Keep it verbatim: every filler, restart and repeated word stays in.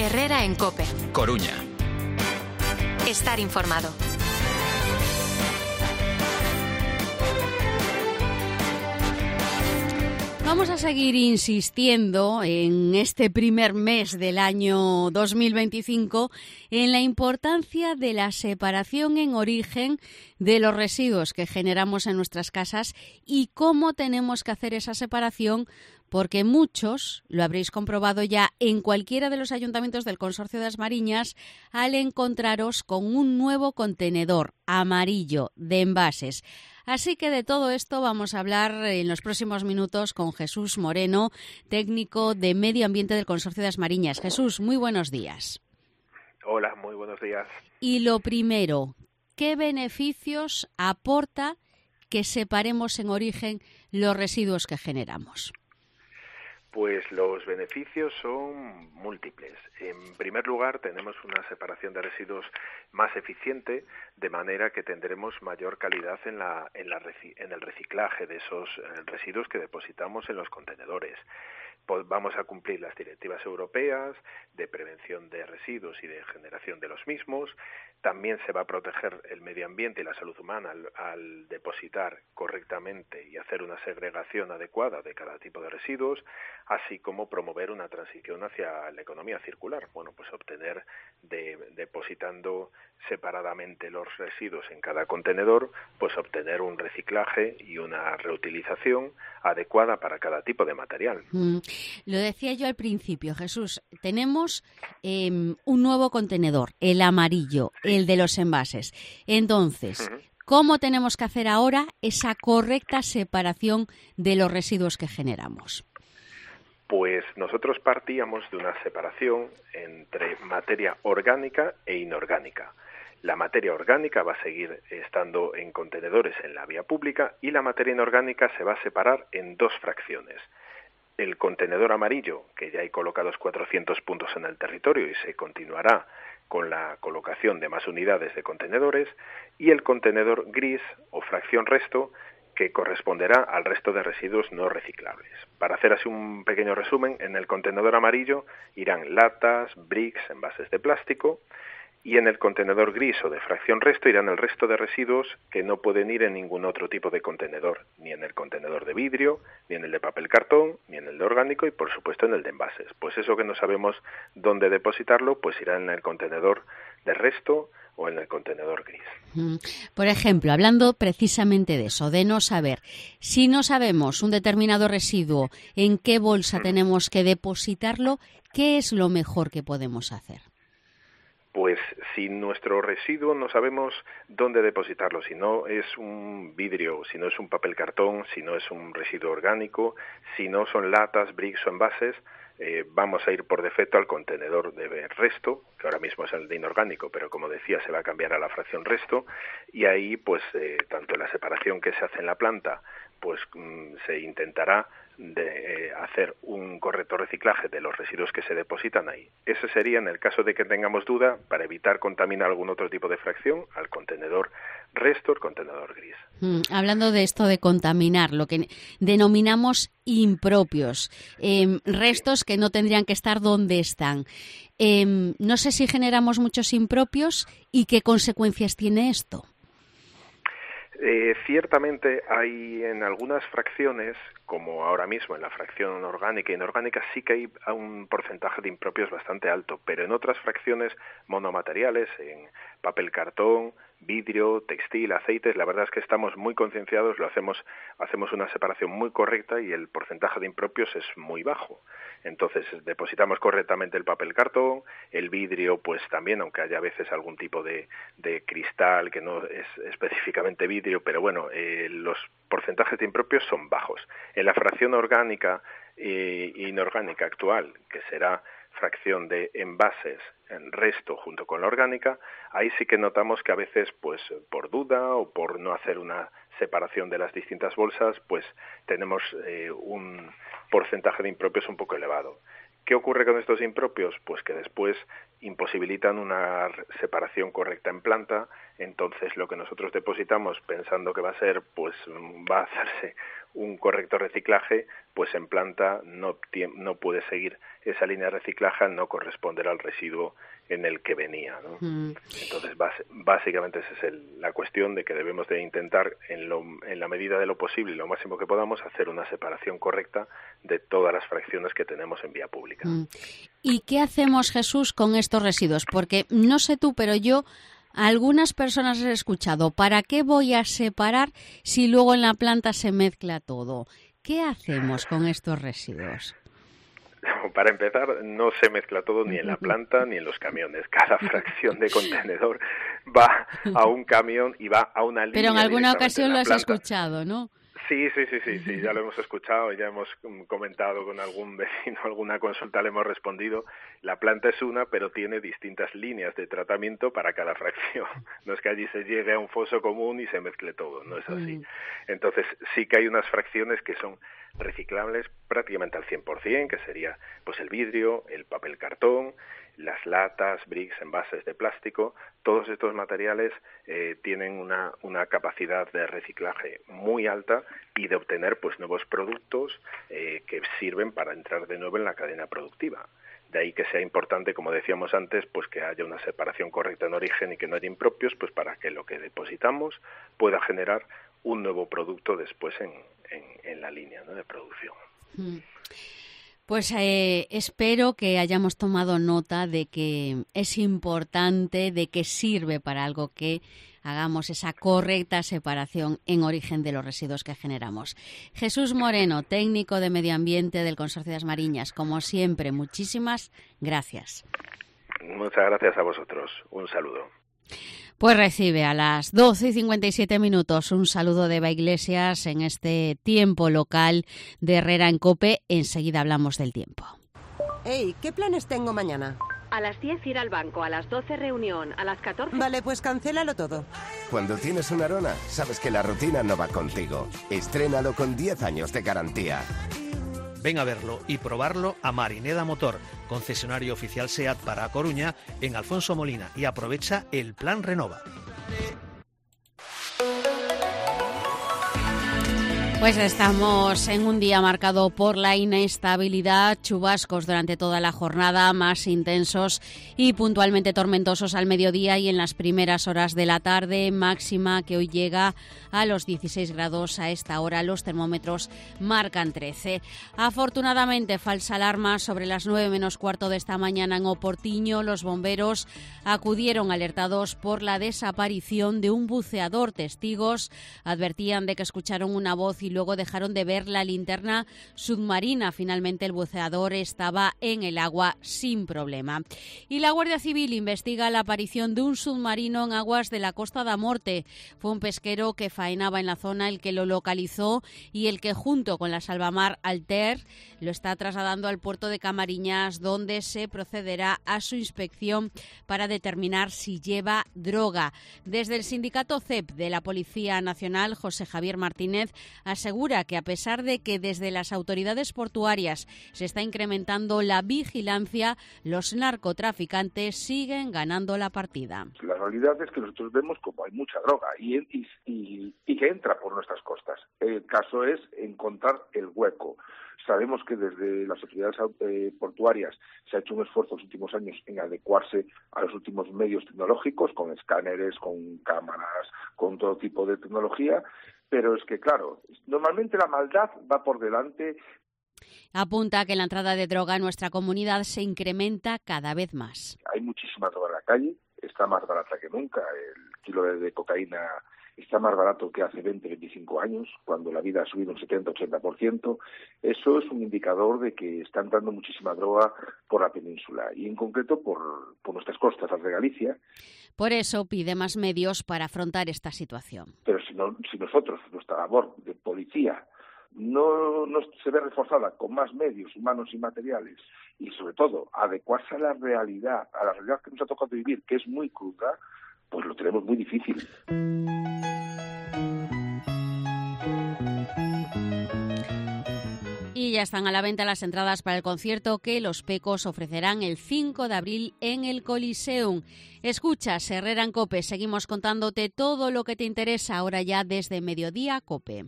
Herrera en COPE. Coruña. Estar informado. Vamos a seguir insistiendo en este primer mes del año dos mil veinticinco en la importancia de la separación en origen de los residuos que generamos en nuestras casas y cómo tenemos que hacer esa separación, porque muchos, lo habréis comprobado ya en cualquiera de los ayuntamientos del Consorcio de As Mariñas, al encontraros con un nuevo contenedor amarillo de envases. Así que de todo esto vamos a hablar en los próximos minutos con Jesús Moreno, técnico de Medio Ambiente del Consorcio de As Mariñas. Jesús, muy buenos días. Hola, muy buenos días. Y lo primero, ¿qué beneficios aporta que separemos en origen los residuos que generamos? Pues los beneficios son múltiples. En primer lugar, tenemos una separación de residuos más eficiente, de manera que tendremos mayor calidad en, la, en, la, en el reciclaje de esos residuos que depositamos en los contenedores. Pues vamos a cumplir las directivas europeas de prevención de residuos y de generación de los mismos. También se va a proteger el medio ambiente y la salud humana al, al depositar correctamente y hacer una segregación adecuada de cada tipo de residuos, así como promover una transición hacia la economía circular. Bueno, pues obtener, de, depositando separadamente los residuos en cada contenedor, pues obtener un reciclaje y una reutilización adecuada para cada tipo de material. Mm, lo decía yo al principio, Jesús, tenemos eh, un nuevo contenedor, el amarillo, sí, el de los envases. Entonces, uh-huh. ¿cómo tenemos que hacer ahora esa correcta separación de los residuos que generamos? Pues nosotros partíamos de una separación entre materia orgánica e inorgánica. La materia orgánica va a seguir estando en contenedores en la vía pública y la materia inorgánica se va a separar en dos fracciones. El contenedor amarillo, que ya hay colocados cuatrocientos puntos en el territorio y se continuará con la colocación de más unidades de contenedores, y el contenedor gris o fracción resto, que corresponderá al resto de residuos no reciclables. Para hacer así un pequeño resumen, en el contenedor amarillo irán latas, bricks, envases de plástico, y en el contenedor gris o de fracción resto irán el resto de residuos que no pueden ir en ningún otro tipo de contenedor, ni en el contenedor de vidrio, ni en el de papel cartón, ni en el de orgánico y por supuesto en el de envases. Pues eso que no sabemos dónde depositarlo, pues irá en el contenedor de resto o en el contenedor gris. Por ejemplo, hablando precisamente de eso, de no saber, si no sabemos un determinado residuo en qué bolsa tenemos que depositarlo, ¿qué es lo mejor que podemos hacer? Pues si nuestro residuo no sabemos dónde depositarlo, si no es un vidrio, si no es un papel cartón, si no es un residuo orgánico, si no son latas, bricks o envases, eh, vamos a ir por defecto al contenedor de resto, que ahora mismo es el de inorgánico, pero como decía se va a cambiar a la fracción resto, y ahí pues eh, tanto en la separación que se hace en la planta, pues mm, se intentará de eh, hacer un correcto reciclaje de los residuos que se depositan ahí. Ese sería, en el caso de que tengamos duda, para evitar contaminar algún otro tipo de fracción, al contenedor resto, el contenedor gris. Mm, hablando de esto de contaminar, lo que denominamos impropios, eh, restos sí. que no tendrían que estar donde están. Eh, no sé si generamos muchos impropios y qué consecuencias tiene esto. Eh, ciertamente hay en algunas fracciones, como ahora mismo en la fracción orgánica e inorgánica, sí que hay un porcentaje de impropios bastante alto, pero en otras fracciones monomateriales, en papel cartón, vidrio, textil, aceites, la verdad es que estamos muy concienciados, lo hacemos, hacemos una separación muy correcta y el porcentaje de impropios es muy bajo. Entonces depositamos correctamente el papel cartón, el vidrio pues también, aunque haya a veces algún tipo de, de cristal que no es específicamente vidrio, pero bueno, eh, los porcentajes de impropios son bajos. En la fracción orgánica e inorgánica actual, que será fracción de envases en resto junto con la orgánica, ahí sí que notamos que a veces pues por duda o por no hacer una separación de las distintas bolsas pues tenemos eh, un porcentaje de impropios un poco elevado. ¿Qué ocurre con estos impropios? Pues que después imposibilitan una separación correcta en planta, entonces lo que nosotros depositamos pensando que va a ser, pues va a hacerse un correcto reciclaje, pues en planta no, no puede seguir esa línea de reciclaje al no corresponder al residuo en el que venía, ¿no? Mm. Entonces, base, básicamente esa es el, la cuestión de que debemos de intentar, en, lo, en la medida de lo posible y lo máximo que podamos, hacer una separación correcta de todas las fracciones que tenemos en vía pública. Mm. ¿Y qué hacemos, Jesús, con estos residuos? Porque no sé tú, pero yo a algunas personas he escuchado, ¿para qué voy a separar si luego en la planta se mezcla todo? ¿Qué hacemos con estos residuos? Para empezar, no se mezcla todo ni en la planta ni en los camiones. Cada fracción de contenedor va a un camión y va a una línea. Pero en alguna ocasión en lo has planta. escuchado, ¿no? Sí, sí, sí, sí, sí, ya lo hemos escuchado, ya hemos comentado con algún vecino, alguna consulta le hemos respondido. La planta es una, pero tiene distintas líneas de tratamiento para cada fracción. No es que allí se llegue a un foso común y se mezcle todo, no es así. Entonces sí que hay unas fracciones que son reciclables prácticamente al cien por ciento, que sería pues el vidrio, el papel cartón, las latas, bricks, envases de plástico. Todos estos materiales eh, tienen una, una capacidad de reciclaje muy alta y de obtener pues nuevos productos eh, que sirven para entrar de nuevo en la cadena productiva. De ahí que sea importante, como decíamos antes, pues que haya una separación correcta en origen y que no haya impropios, pues para que lo que depositamos pueda generar un nuevo producto después en, en, en la línea, ¿no?, de producción. Mm. Pues eh, espero que hayamos tomado nota de que es importante, de que sirve para algo que hagamos esa correcta separación en origen de los residuos que generamos. Jesús Moreno, técnico de Medio Ambiente del Consorcio de As Mariñas, como siempre, muchísimas gracias. Muchas gracias a vosotros. Un saludo. Pues recibe a las doce y cincuenta y siete minutos un saludo de Eva Iglesias en este tiempo local de Herrera en COPE. Enseguida hablamos del tiempo. Hey, ¿qué planes tengo mañana? A las diez ir al banco, a las doce reunión, a las catorce... Vale, pues cancélalo todo. Cuando tienes una Arona, sabes que la rutina no va contigo. Estrénalo con diez años de garantía. Ven a verlo y probarlo a Marineda Motor, concesionario oficial SEAT para A Coruña, en Alfonso Molina, y aprovecha el Plan Renova. Pues estamos en un día marcado por la inestabilidad, chubascos durante toda la jornada, más intensos y puntualmente tormentosos al mediodía y en las primeras horas de la tarde, máxima que hoy llega a los dieciséis grados a esta hora, los termómetros marcan trece. Afortunadamente, falsa alarma sobre las nueve menos cuarto de esta mañana en Oportiño. Los bomberos acudieron alertados por la desaparición de un buceador. Testigos advertían de que escucharon una voz y luego dejaron de ver la linterna submarina. Finalmente el buceador estaba en el agua sin problema. Y la Guardia Civil investiga la aparición de un submarino en aguas de la Costa da Morte. Fue un pesquero que faenaba en la zona el que lo localizó y el que junto con la Salvamar Alter lo está trasladando al puerto de Camariñas, donde se procederá a su inspección para determinar si lleva droga. Desde el sindicato C E P de la Policía Nacional, José Javier Martínez asegura que a pesar de que desde las autoridades portuarias se está incrementando la vigilancia, los narcotraficantes siguen ganando la partida. La realidad es que nosotros vemos como hay mucha droga y, y, y, y que entra por nuestras costas. El caso es encontrar el hueco. Sabemos que desde las autoridades eh, portuarias se ha hecho un esfuerzo en los últimos años en adecuarse a los últimos medios tecnológicos, con escáneres, con cámaras, con todo tipo de tecnología, pero es que, claro, normalmente la maldad va por delante. Apunta que la entrada de droga en nuestra comunidad se incrementa cada vez más. Hay muchísima droga en la calle, está más barata que nunca, el kilo de, de cocaína está más barato que hace veinte, veinticinco años, cuando la vida ha subido un setenta a ochenta por ciento. Eso es un indicador de que está entrando muchísima droga por la península y en concreto por, por nuestras costas, las de Galicia. Por eso pide más medios para afrontar esta situación. Pero si, no, si nosotros, nuestra labor de policía, no, no se ve reforzada con más medios humanos y materiales y sobre todo adecuarse a la realidad, a la realidad que nos ha tocado vivir, que es muy cruda, pues lo tenemos muy difícil. Y ya están a la venta las entradas para el concierto que los Pecos ofrecerán el cinco de abril en el Coliseum. Escuchas Herrera en COPE, seguimos contándote todo lo que te interesa ahora ya desde Mediodía COPE.